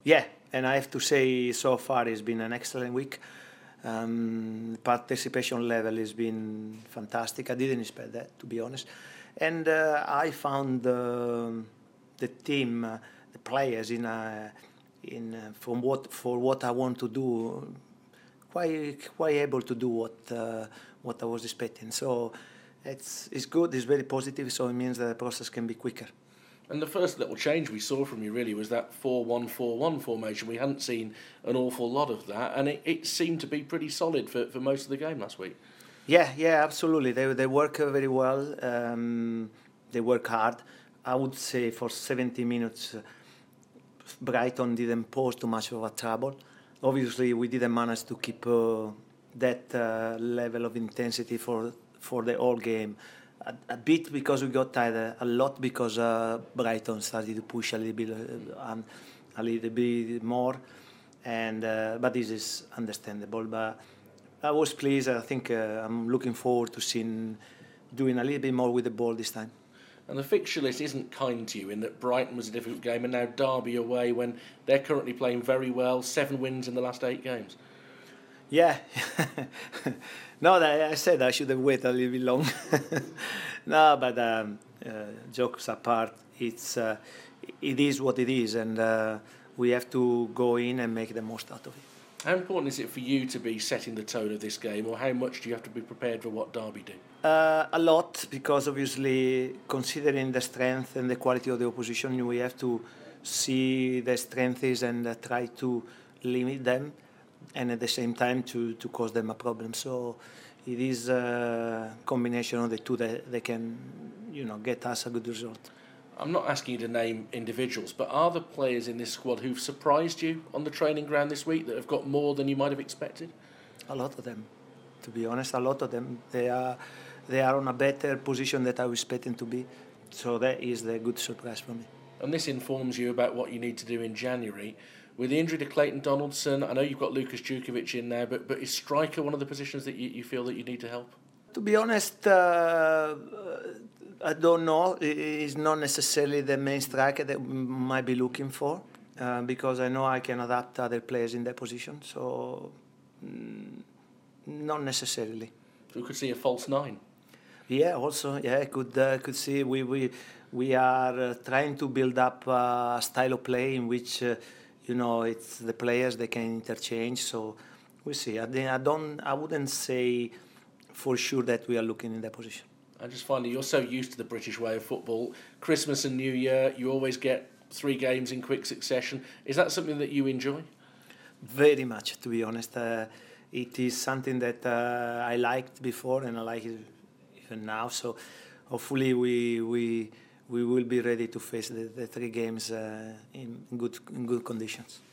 Yeah, and I have to say, so far it's been an excellent week. Participation level has been fantastic. I didn't expect that, to be honest. And I found the team, the players, for what I want to do, quite able to do what I was expecting. So it's good. It's very positive. So it means that the process can be quicker. And the first little change we saw from you really was that 4-1-4-1 formation. We hadn't seen an awful lot of that, and it seemed to be pretty solid for most of the game last week. Yeah, absolutely. They work very well. They work hard. I would say for 70 minutes, Brighton didn't pose too much of a trouble. Obviously, we didn't manage to keep that level of intensity for the whole game. A bit because we got tired, a lot because Brighton started to push a little bit more, and but this is understandable. But I was pleased. I think I'm looking forward to seeing doing a little bit more with the ball this time. And the fixture list isn't kind to you in that Brighton was a difficult game and now Derby away when they're currently playing very well, 7 wins in the last 8 games. Yeah, no, I said I should have waited a little bit long. No, but jokes apart, it is what it is, and we have to go in and make the most out of it. How important is it for you to be setting the tone of this game, or how much do you have to be prepared for what Derby do? A lot, because obviously, considering the strength and the quality of the opposition, we have to see the strengths and try to limit them, and at the same time to cause them a problem. So it is a combination of the two that they can, get us a good result. I'm not asking you to name individuals, but are the players in this squad who've surprised you on the training ground this week that have got more than you might have expected? A lot of them, to be honest, a lot of them. They are on a better position that I was expecting to be. So that is the good surprise for me. And this informs you about what you need to do in January. With the injury to Clayton Donaldson, I know you've got Lukas Djukovic in there, but is striker one of the positions that you feel that you need to help? To be honest, I don't know. It's not necessarily the main striker that we might be looking for, because I know I can adapt other players in that position. So, not necessarily. So we could see a false 9? Yeah, also, I could see we are trying to build up a style of play in which it's the players they can interchange. So we'll see. I wouldn't say for sure that we are looking in that position. I just find that you're so used to the British way of football. Christmas and New Year, you always get 3 games in quick succession. Is that something that you enjoy? Very much, to be honest. It is something that I liked before, and I like it even now. So hopefully we will be ready to face the 3 games in good conditions.